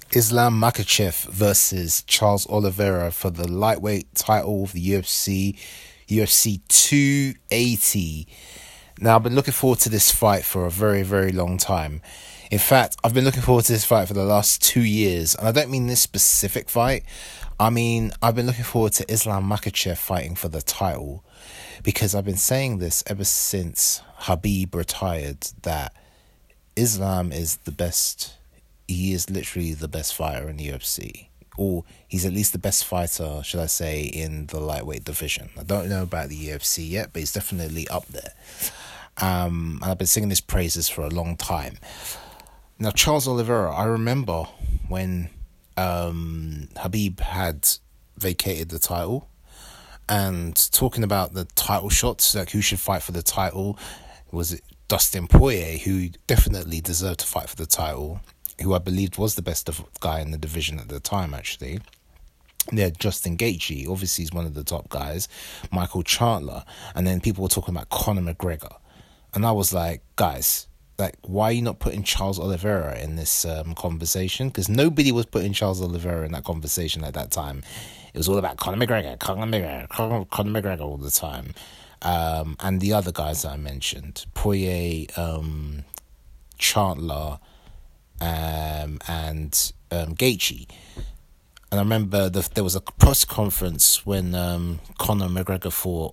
Islam Makhachev versus Charles Oliveira for the lightweight title of the UFC 280. Now, I've been looking forward to this fight for a very, very long time. In fact, I've been looking forward to this fight for the last 2 years. And I don't mean this specific fight. I mean, I've been looking forward to Islam Makhachev fighting for the title. Because I've been saying this ever since Khabib retired, that Islam is the best. He is literally the best fighter in the UFC. Or he's at least the best fighter, should I say, in the lightweight division. I don't know about the UFC yet, but he's definitely up there. And I've been singing his praises for a long time. Now, Charles Oliveira, I remember when Khabib had vacated the title and talking about the title shots, like who should fight for the title. Was it Dustin Poirier, who definitely deserved to fight for the title, who I believed was the best guy in the division at the time, actually. Yeah, Justin Gaethje, obviously he's one of the top guys. Michael Chandler. And then people were talking about Conor McGregor. And I was like, guys, why are you not putting Charles Oliveira in this conversation? Because nobody was putting Charles Oliveira in that conversation at that time. It was all about Conor McGregor all the time. And the other guys that I mentioned, Poirier, Chandler, and Gaethje. And I remember there was a press conference when Conor McGregor fought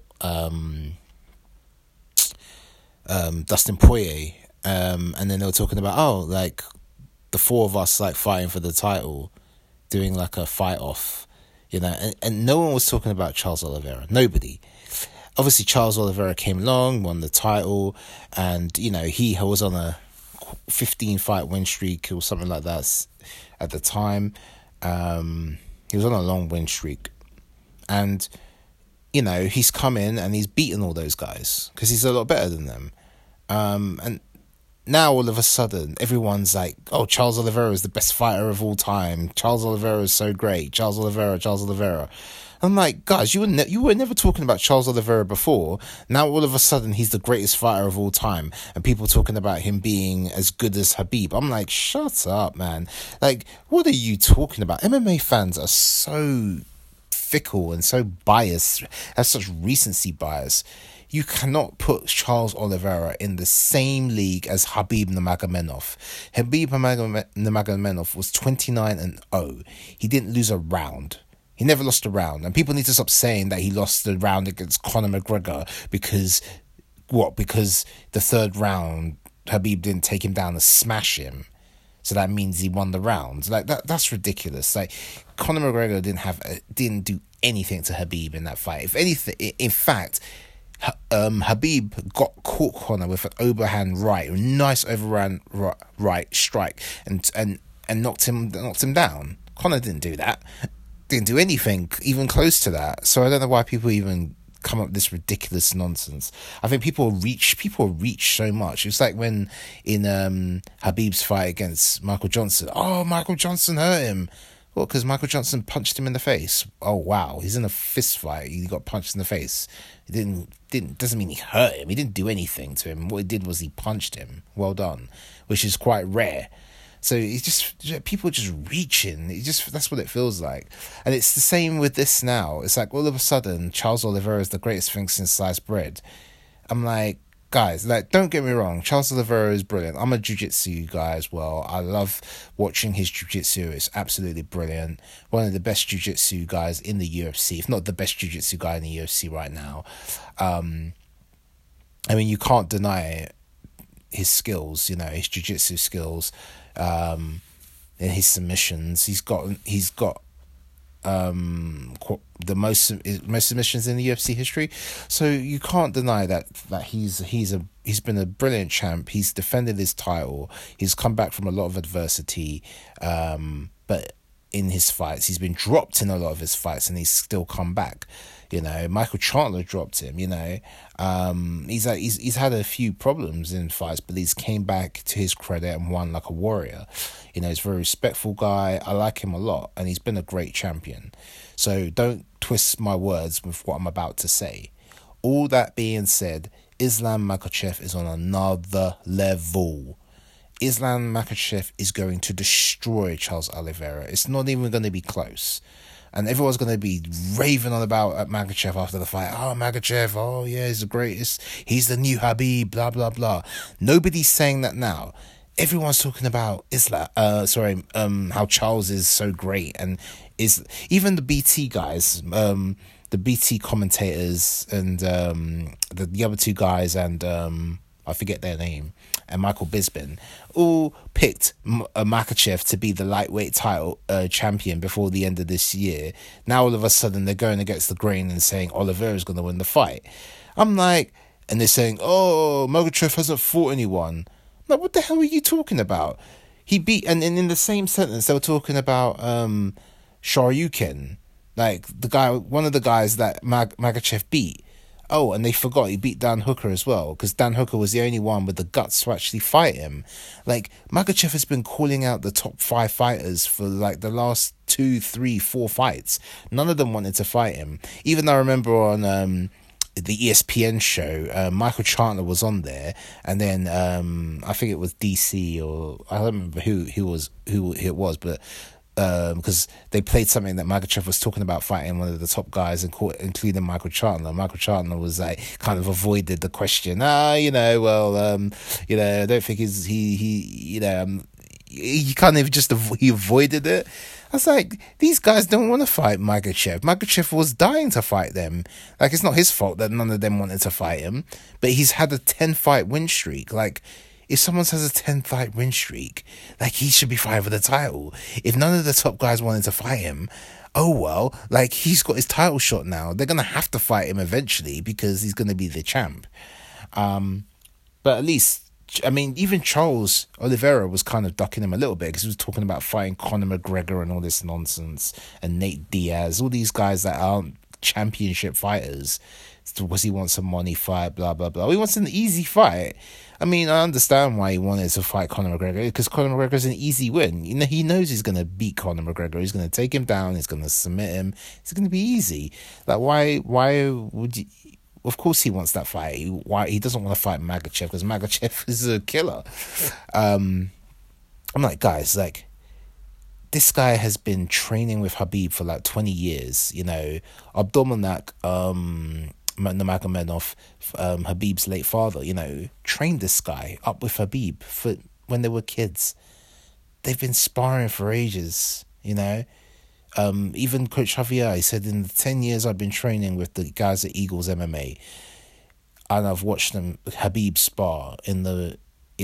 Dustin Poirier, and then they were talking about the four of us fighting for the title, doing like a fight off, and no one was talking about Charles Oliveira. Nobody. Obviously, Charles Oliveira came along, won the title, and he was on a 15-fight win streak or something like that at the time. He was on a long win streak, and he's come in and he's beaten all those guys because he's a lot better than them. And now all of a sudden everyone's like, oh, Charles Oliveira is the best fighter of all time. Charles Oliveira is so great. Charles Oliveira. I'm like, guys, you were never talking about Charles Oliveira before. Now all of a sudden he's the greatest fighter of all time, and people talking about him being as good as Khabib. I'm like, shut up, man. What are you talking about? MMA fans are so fickle and so biased, have such recency bias. You cannot put Charles Oliveira in the same league as Khabib Nurmagomedov. Khabib Nurmagomedov was 29-0. He didn't lose a round. He never lost a round. And people need to stop saying that he lost the round against Conor McGregor because the third round Khabib didn't take him down and smash him. So that means he won the round. That's ridiculous. Conor McGregor didn't do anything to Khabib in that fight. If anything, in fact, Khabib got caught Conor with an overhand right, a nice overhand right strike, and knocked him down. Conor didn't do that. Didn't do anything even close to that. So I don't know why people even come up with this ridiculous nonsense. I think people reach so much. It's like when in Khabib's fight against Michael Johnson. Oh, Michael Johnson hurt him. Well, because Michael Johnson punched him in the face. Oh wow, he's in a fist fight. He got punched in the face. It doesn't mean he hurt him. He didn't do anything to him. What he did was he punched him. Well done, which is quite rare. So it's just people just reaching. That's what it feels like, and it's the same with this now. It's like all of a sudden Charles Oliveira is the greatest thing since sliced bread. I'm like, guys, don't get me wrong. Charles Oliveira is brilliant. I'm a jiu-jitsu guy as well. I love watching his jiu-jitsu. It's absolutely brilliant. One of the best jiu-jitsu guys in the UFC, if not the best jiu-jitsu guy in the UFC right now. I mean, you can't deny his skills. His jiu-jitsu skills. In his submissions, he's got the most submissions in the UFC history. So you can't deny that he's been a brilliant champ. He's defended his title. He's come back from a lot of adversity, but in his fights, he's been dropped in a lot of his fights, and he's still come back. Michael Chandler dropped him. He's had a few problems in fights, but he's came back to his credit and won like a warrior. He's a very respectful guy. I like him a lot, and he's been a great champion. So don't twist my words with what I'm about to say. All that being said, Islam Makhachev is on another level. Islam Makhachev is going to destroy Charles Oliveira. It's not even going to be close. And everyone's going to be raving on about Makhachev after the fight. Oh, Makhachev, oh yeah, he's the greatest. He's the new Khabib, blah, blah, blah. Nobody's saying that now. Everyone's talking about how Charles is so great. And even the BT guys, the BT commentators and the other two guys and I forget their name, and Michael Bisping, all picked Makhachev to be the lightweight title champion before the end of this year. Now all of a sudden they're going against the grain and saying Oliveira's going to win the fight. I'm like, and they're saying, oh, Makhachev hasn't fought anyone. I'm like, what the hell are you talking about? He beat, and in the same sentence they were talking about Shoryuken, like the guy, one of the guys that Makhachev beat. Oh, and they forgot he beat Dan Hooker as well, because Dan Hooker was the only one with the guts to actually fight him. Like, Makhachev has been calling out the top 5 fighters for like the last 2, 3, 4 fights. None of them wanted to fight him. Even I remember on the ESPN show, Michael Chandler was on there, and then I think it was DC, or I don't remember who it was, but because they played something that Makhachev was talking about fighting one of the top guys, including Michael Chandler. Michael Chandler was like kind of avoided the question. I don't think he kind of just he avoided it. I was like, these guys don't want to fight Makhachev. Makhachev was dying to fight them. Like, it's not his fault that none of them wanted to fight him, but he's had a 10-fight win streak. Like, if someone has a 10-fight win streak, like, he should be fighting for the title. If none of the top guys wanted to fight him, oh well, like, he's got his title shot now. They're going to have to fight him eventually because he's going to be the champ. But at least, I mean, even Charles Oliveira was kind of ducking him a little bit because he was talking about fighting Conor McGregor and all this nonsense, and Nate Diaz, all these guys that aren't championship fighters. Was he wants a money fight, blah, blah, blah. He wants an easy fight. I mean, I understand why he wanted to fight Conor McGregor, because Conor McGregor's an easy win. You know, he knows he's going to beat Conor McGregor. He's going to take him down. He's going to submit him. It's going to be easy. Like, why would you... Of course he wants that fight. Why he doesn't want to fight Makhachev, because Makhachev is a killer. I'm like, guys, like, this guy has been training with Khabib for like 20 years. You know, Abdulmanak Nurmagomedov, Khabib's late father, you know, trained this guy up with Khabib for when they were kids. They've been sparring for ages, you know. Even Coach Javier, he said, in the 10 years I've been training with the guys at Eagles MMA, and I've watched them Khabib spar in the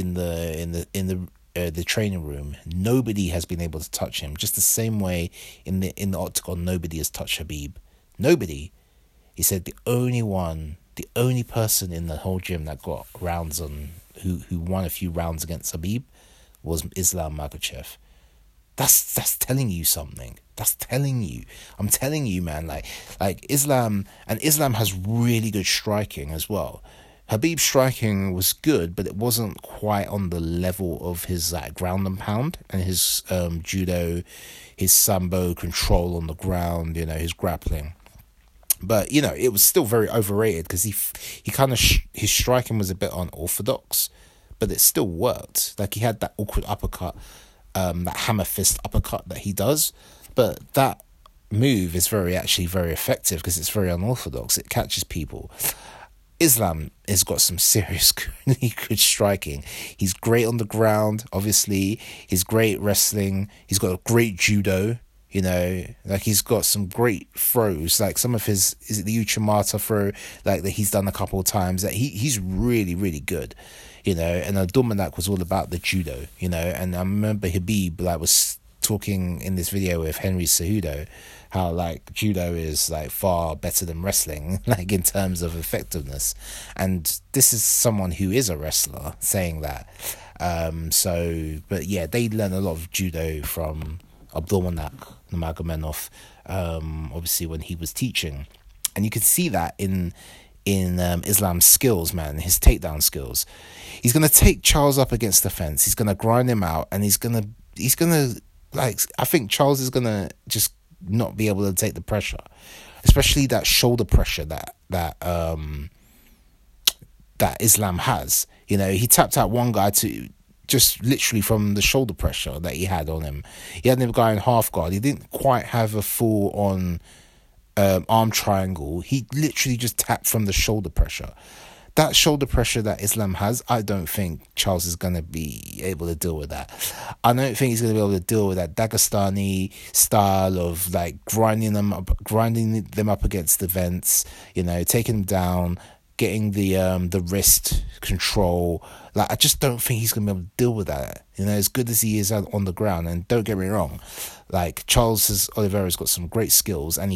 training room. Nobody has been able to touch him. Just the same way in the octagon, nobody has touched Khabib. Nobody. He said the only person in the whole gym that got rounds on, who won a few rounds against Khabib, was Islam Makhachev. That's telling you something. That's telling you. I'm telling you, man. Like Islam has really good striking as well. Khabib's striking was good, but it wasn't quite on the level of his ground and pound and his judo, his sambo control on the ground. You know, his grappling. But you know, it was still very overrated because he kind of his striking was a bit unorthodox, but it still worked. Like, he had that awkward uppercut. That hammer fist uppercut that he does, but that move is very effective because it's very unorthodox. It catches people. Islam has got some serious really good striking. He's great on the ground, obviously. He's great wrestling. He's got a great judo, you know, like, he's got some great throws, like some of his, is it the Uchimata throw, like, that he's done a couple of times, that he's really, really good. You know, and Abdulmanak was all about the judo, you know, and I remember Khabib, like, was talking in this video with Henry Cejudo, how, like, judo is, like, far better than wrestling, like, in terms of effectiveness. And this is someone who is a wrestler saying that. But yeah, they learn a lot of judo from Abdulmanak Nurmagomedov, obviously, when he was teaching. And you could see that in Islam's skills, man, his takedown skills. He's gonna take Charles up against the fence. He's gonna grind him out, and he's gonna like, I think Charles is gonna just not be able to take the pressure, especially that shoulder pressure that Islam has. You know, he tapped out one guy to just literally from the shoulder pressure that he had on him. He had him going half guard. He didn't quite have a full on arm triangle. He literally just tapped from the shoulder pressure. That shoulder pressure that Islam has, I don't think Charles is going to be able to deal with that. I don't think he's going to be able to deal with that Dagestani style of like grinding them up against the vents, taking them down, getting the wrist control. Like, I just don't think he's going to be able to deal with that. As good as he is on the ground, and don't get me wrong, like Oliveira's got some great skills, and he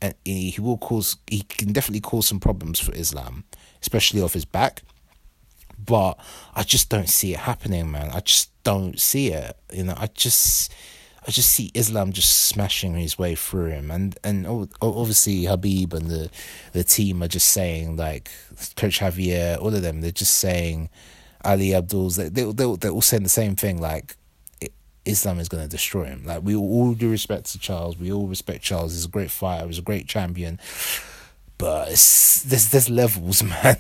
can definitely cause some problems for Islam, especially off his back. But I just don't see it happening, man. I just don't see it. I just see Islam just smashing his way through him, and obviously Habib and the team are just saying, like Coach Javier, all of them, they're just saying Ali Abdul's, they're all saying the same thing, like Islam is going to destroy him. Like, we all do respect to Charles. We all respect Charles. He's a great fighter. He's a great champion. But there's levels, man.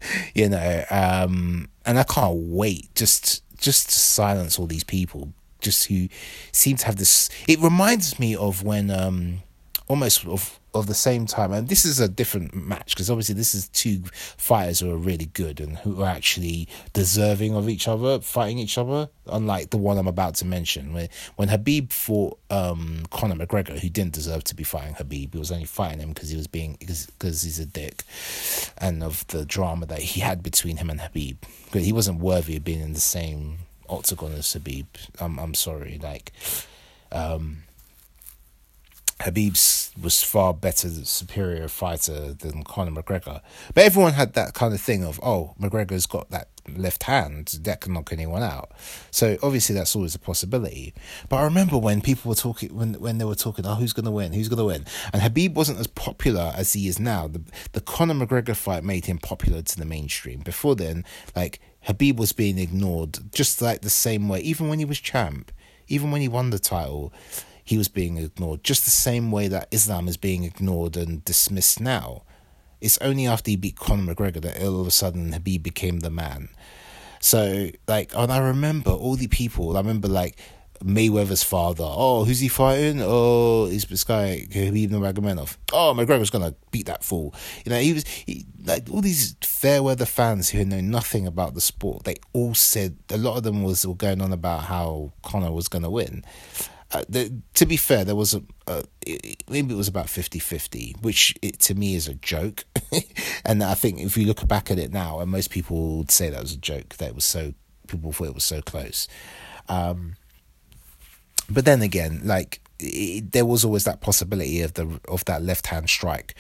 And I can't wait just to silence all these people, just who seem to have this. It reminds me of when almost of the same time, and this is a different match because obviously this is two fighters who are really good and who are actually deserving of each other, fighting each other, unlike the one I'm about to mention. When Habib fought Conor McGregor, who didn't deserve to be fighting Habib, he was only fighting him because he's a dick, and of the drama that he had between him and Habib. But he wasn't worthy of being in the same octagon as Habib. I'm sorry, like Habib was far better, superior fighter than Conor McGregor. But everyone had that kind of thing of, oh, McGregor's got that left hand that can knock anyone out. So obviously that's always a possibility. But I remember when people were talking, when they were talking, oh, who's going to win? And Habib wasn't as popular as he is now. The Conor McGregor fight made him popular to the mainstream. Before then, like, Habib was being ignored just like the same way, even when he was champ, even when he won the title, he was being ignored just the same way that Islam is being ignored and dismissed now. It's only after he beat Conor McGregor that all of a sudden Habib became the man. So, like, and I remember all the people, like Mayweather's father. Oh, who's he fighting? Oh, it's this guy, Habib Nurmagomedov. Oh, McGregor's going to beat that fool. Like, all these fair weather fans who know nothing about the sport, they all said, a lot of them were going on about how Conor was going to win. To be fair, there was maybe it was about 50-50, which to me is a joke. And I think if you look back at it now, and most people would say that was a joke, that people thought it was so close. But then again, like, there was always that possibility of that left hand strike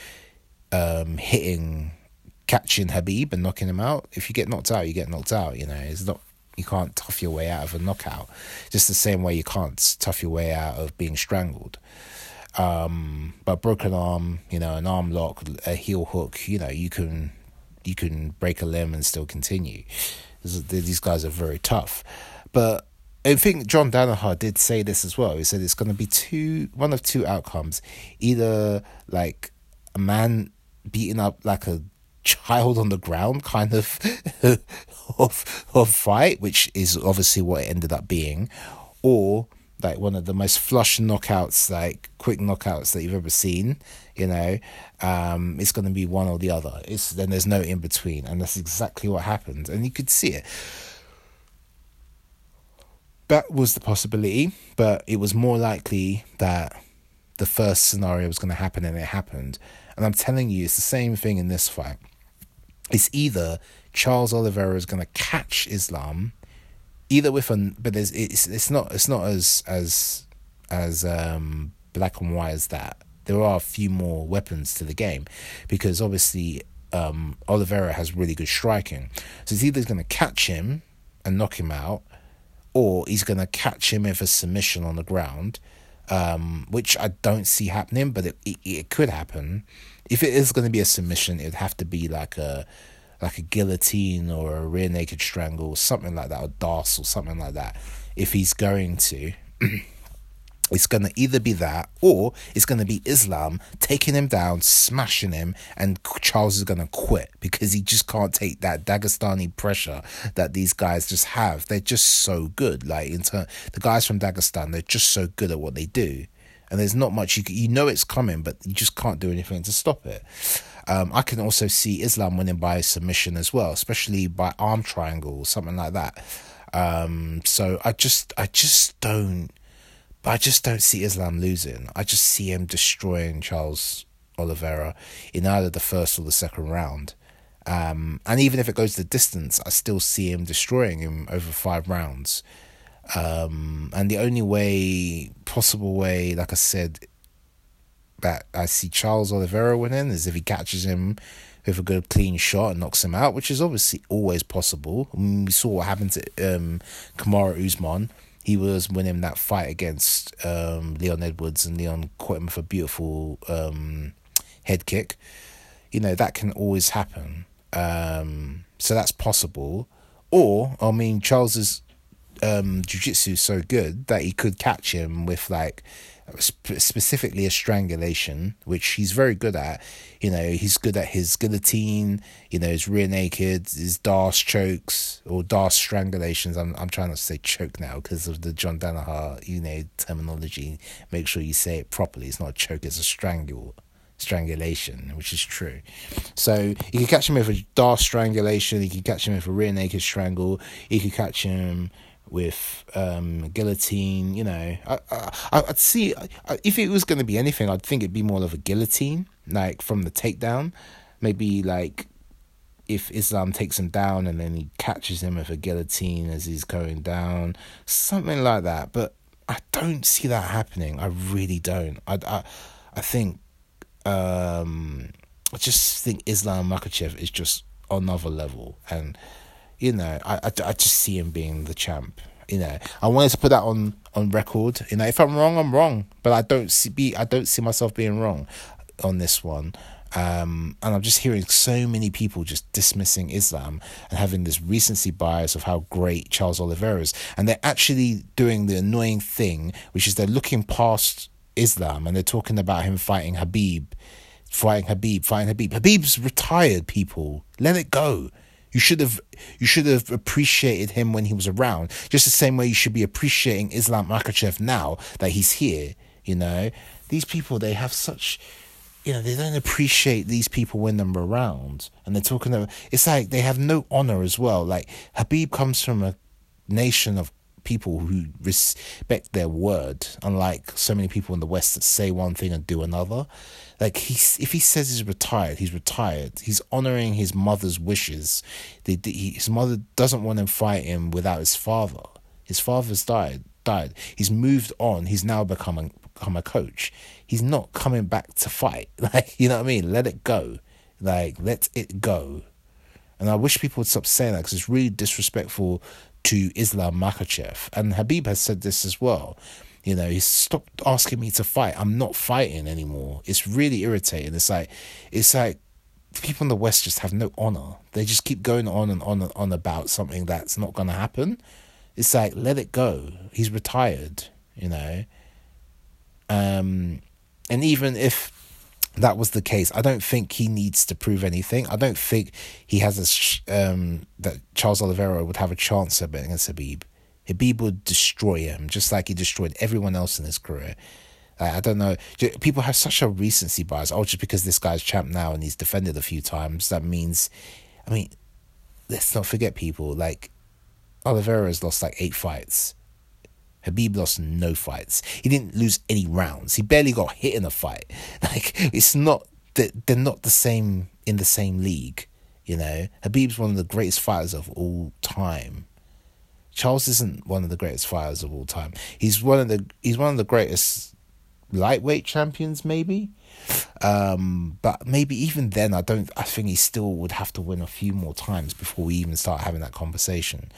catching Habib and knocking him out. If you get knocked out, you get knocked out. It's not. You can't tough your way out of a knockout, just the same way you can't tough your way out of being strangled. But broken arm, an arm lock, a heel hook, you can break a limb and still continue. These guys are very tough. But I think John Danaher did say this as well. He said it's going to be one of two outcomes: either like a man beating up like a child on the ground kind of of fight, which is obviously what it ended up being, or like one of the most flush knockouts, like quick knockouts that you've ever seen. It's going to be one or the other. Then there's no in between, and that's exactly what happened, and you could see it. That was the possibility, but it was more likely that the first scenario was going to happen, and it happened. And I'm telling you, it's the same thing in this fight. It's either Charles Oliveira is going to catch Islam, either with but it's not as black and white as that. There are a few more weapons to the game, because obviously Oliveira has really good striking. So it's either he's going to catch him and knock him out, or he's going to catch him with a submission on the ground, which I don't see happening, but it could happen. If it is going to be a submission, it'd have to be like a guillotine or a rear naked strangle, something like that, or DAS or something like that, if he's going to. It's going to either be that, or it's going to be Islam taking him down, smashing him, and Charles is going to quit because he just can't take that Dagestani pressure that these guys just have. They're just so good. Like, the guys from Dagestan, they're just so good at what they do. And there's not much, you know it's coming, but you just can't do anything to stop it. I can also see Islam winning by submission as well, especially by arm triangle, something like that. So I just don't see Islam losing. I just see him destroying Charles Oliveira in either the first or the second round. And even if it goes the distance, I still see him destroying him over 5 rounds. And the only possible way, like I said, that I see Charles Oliveira winning is if he catches him with a good clean shot and knocks him out, which is obviously always possible. I mean, we saw what happened to Kamaru Usman. He was winning that fight against Leon Edwards, and Leon caught him with a beautiful head kick. You know, that can always happen. So that's possible. Or, I mean, Charles's jiu-jitsu is so good that he could catch him with, like, specifically a strangulation, which he's very good at. You know, he's good at his guillotine, you know, his rear naked, his Darce chokes or Darce strangulations. I'm trying not to say choke now because of the John Danaher, you know, terminology. Make sure you say it properly. It's not a choke, it's a strangulation, which is true. So you could catch him with a Darce strangulation, you could catch him with a rear naked strangle, you could catch him with guillotine. You know, I'd see, if it was going to be anything, I'd think it'd be more of a guillotine, like from the takedown. Maybe like if Islam takes him down and then he catches him with a guillotine as he's going down, something like that. But I don't see that happening. I really don't. I think I just think Islam Makhachev is just on another level, and you know, I just see him being the champ. You know, I wanted to put that on record. You know, if I'm wrong, I'm wrong. But I don't see myself being wrong on this one. And I'm just hearing so many people just dismissing Islam and having this recency bias of how great Charles Oliveira is. And they're actually doing the annoying thing, which is they're looking past Islam and they're talking about him fighting Habib. Habib's retired, people. Let it go. You should have appreciated him when he was around, just the same way you should be appreciating Islam Makhachev now that he's here. You know, these people, they have such, you know, they don't appreciate these people when they're around, and they're talking about, it's like they have no honor as well. Like, Habib comes from a nation of people who respect their word, unlike so many people in the West that say one thing and do another. Like, if he says he's retired, he's retired. He's honoring his mother's wishes. His mother doesn't want him fighting without his father. His father's died. He's moved on. He's now become a coach. He's not coming back to fight. Like, you know what I mean? Let it go. Like, let it go. And I wish people would stop saying that, because it's really disrespectful to Islam Makhachev. And Habib has said this as well. You know, he's stopped asking me to fight. I'm not fighting anymore. It's really irritating. It's like people in the West just have no honor. They just keep going on and on and on about something that's not going to happen. It's like, let it go. He's retired, you know. And even if that was the case, I don't think he needs to prove anything. I don't think he has that Charles Oliveira would have a chance at against Habib. Habib would destroy him, just like he destroyed everyone else in his career. I don't know. People have such a recency bias. Oh, just because this guy's champ now and he's defended a few times, that means... I mean, let's not forget, people. Like, Oliveira has lost like 8 fights. Habib lost no fights. He didn't lose any rounds. He barely got hit in a fight. Like, it's not that they're not the same in the same league. You know, Habib's one of the greatest fighters of all time. Charles isn't one of the greatest fighters of all time. He's one of the greatest lightweight champions, maybe. But maybe even then, I think he still would have to win a few more times before we even start having that conversation.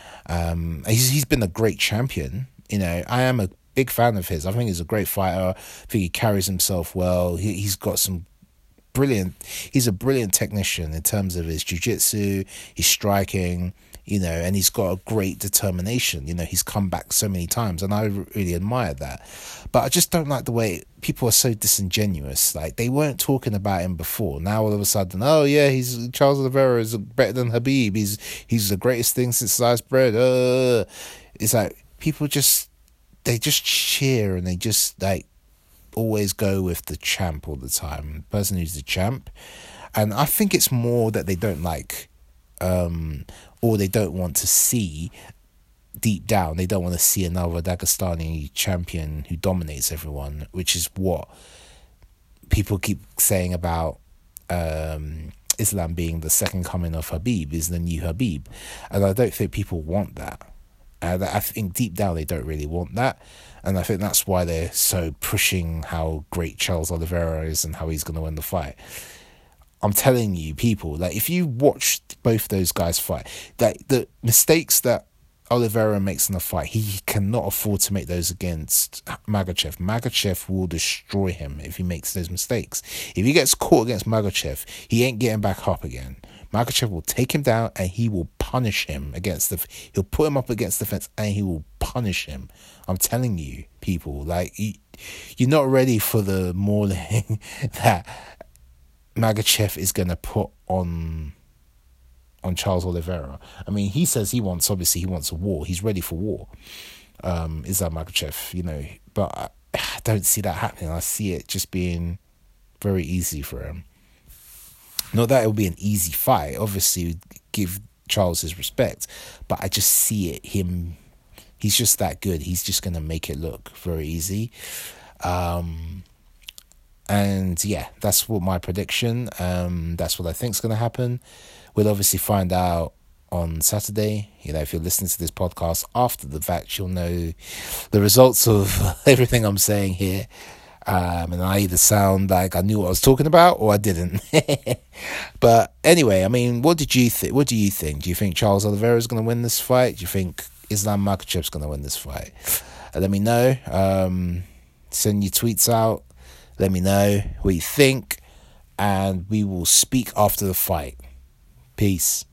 He's been a great champion. You know, I am a big fan of his. I think he's a great fighter. I think he carries himself well. He's got some brilliant. He's a brilliant technician in terms of his jiu-jitsu, his striking, and he's got a great determination. He's come back so many times, and I really admire that. But I just don't like the way people are so disingenuous. Like, they weren't talking about him before. Now all of a sudden, oh yeah, Charles Oliveira is better than Khabib. He's the greatest thing since sliced bread. It's like people they just cheer, and they just like always go with the champ all the time, the person who's the champ. And I think it's more that they don't like, or they don't want to see, deep down, they don't want to see another Dagestani champion who dominates everyone, which is what people keep saying about Islam being the second coming of Khabib, is the new Khabib. And I don't think people want that. I think deep down they don't really want that, and I think that's why they're so pushing how great Charles Oliveira is and how he's going to win the fight. I'm telling you, people, like, if you watched both those guys fight, like, the mistakes that Oliveira makes in the fight, he cannot afford to make those against Makhachev. Makhachev will destroy him if he makes those mistakes. If he gets caught against Makhachev, he ain't getting back up again. Makhachev will take him down, and he will punish him he'll put him up against the fence, and he will punish him. I'm telling you, people, like, you're not ready for the mauling that Makhachev is going to put on Charles Oliveira. I mean, he says he wants a war. He's ready for war. Islam Makhachev, but I don't see that happening. I see it just being very easy for him. Not that it will be an easy fight. Obviously, give Charles his respect, but I just see it. He's just that good. He's just going to make it look very easy. And yeah, that's what my prediction. That's what I think is going to happen. We'll obviously find out on Saturday. If you're listening to this podcast after the fact, you'll know the results of everything I'm saying here. And I either sound like I knew what I was talking about or I didn't. But anyway, I mean, what do you think? Do you think Charles Oliveira is going to win this fight? Do you think Islam Makhachev is going to win this fight? Let me know. Send your tweets out. Let me know what you think. And we will speak after the fight. Peace.